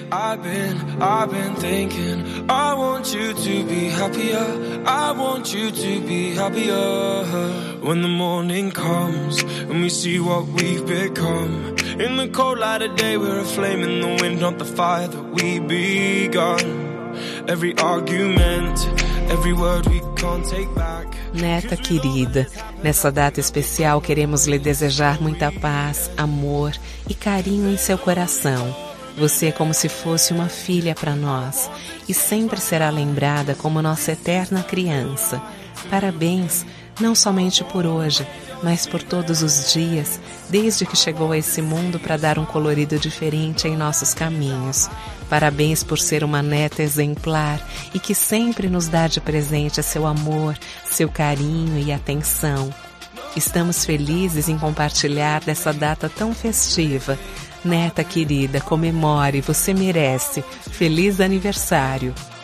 I've been thinking, I want you to be happier, I want you to be happier. When the morning comes and we see what we've become, in the cold light of day we're a flame in the wind, not the fire that we begun. Every argument, every word we can't take back. Neta querida, nessa data especial queremos lhe desejar muita paz, amor e carinho em seu coração. Você é como se fosse uma filha para nós e sempre será lembrada como nossa eterna criança. Parabéns, não somente por hoje, mas por todos os dias, desde que chegou a esse mundo para dar um colorido diferente em nossos caminhos. Parabéns por ser uma neta exemplar e que sempre nos dá de presente seu amor, seu carinho e atenção. Estamos felizes em compartilhar dessa data tão festiva. Neta querida, comemore, você merece. Feliz aniversário!